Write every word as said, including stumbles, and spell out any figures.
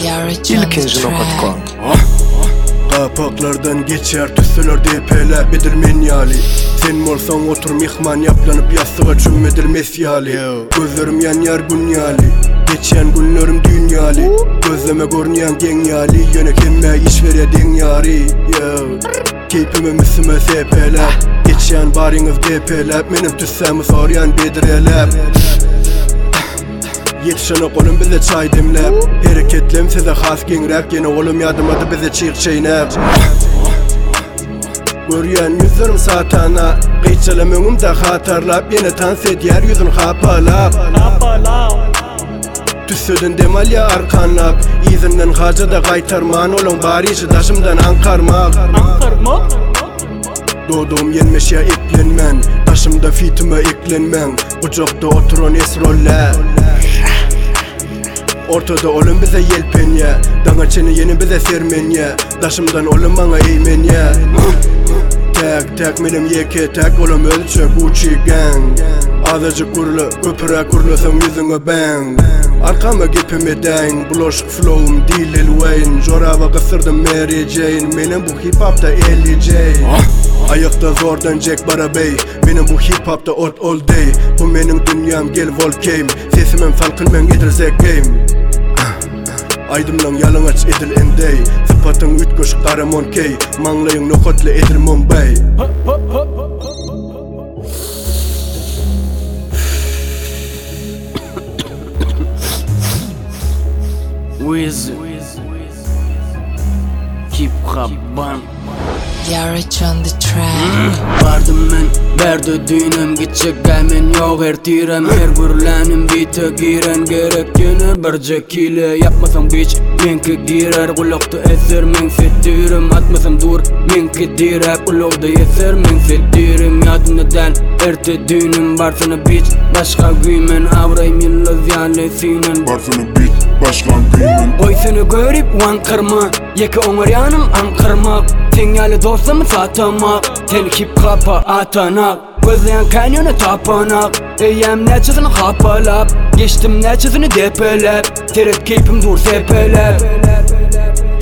ilkinci nokta com. Kapaklardan geçer tüsüler depele bedirmen yali. Sen bolsan otur mihman yaplanıp yastığa çümmedir mesyali. Gözlerim yan yar günyali, geçen günlerim dünyali. Gözleme görünyen genyali, yönekemme işvere den yari. Keypime misime sepelep, geçen bariniz depelep. Menim tüssemi soryan bedirelep. Yetişene kolum bize çay demlep, hareketlem size has gengrep. Yine oğlum yadımadı bize çiğ çeynep. Görüyen yüzlerim satana, kıyçalım önümde hatarlap. Yine tanset yeryüzün hapalap. Tüssödün demalya arkanlap, izinden hacada kaytarman. Olun bari işi taşımdan ankarmak. Doğduğum yenmeşe eklenmen, taşımda fitime eklenmen. Kucakta oturan esroller, ortada olun bize yelpenye. Dana çeni yeni bize sermenye, taşımdan olun bana eğmenye. Tek tek benim yeke tek olum ölçek uçi gang. Azıcık kurlu köpüre kurlusam yüzüne bang. Arkama gipime dang, bulaşık flow'um değil Lil Wayne. Jorava kısırdım Mary Jane, benim bu hip hop'ta Ellie Jane. Ayakta zordan Jack Barabey, benim bu hip hop'ta old all day. Bu benim dünyam gel volcame, sesimin falkın ben edirsek game. Aydımlan yalan aç edil endey, sıfatın ütköş karamon key. Manglayın nokotle edil Mumbai. Wiz Hip Hop Ban Yarich on the track. Vardım men, berdi düğünüm gitcek gaymen yok ertirem. Her gürlenim bite giren gerektiğini bircek ile. Yapmasam biç, menki girer kulakta eser men settirim. Atmasam dur, menki direp kulakta eser men settirim. Yadımda den, erte düğünüm barsana biç. Başka güymen avrayım yıllız yanlesinen. Barsana biç, başkan güymen. Oy seni görüp vankırma, yeki onar yanım ankırmak. Sinyali dostum satamak, seni hip hop'a atanak. Gözleyen kanyonu tapanak, eyyem neçesini hapalap. Geçtim neçesini depelep, terep keyfim dur sepelep.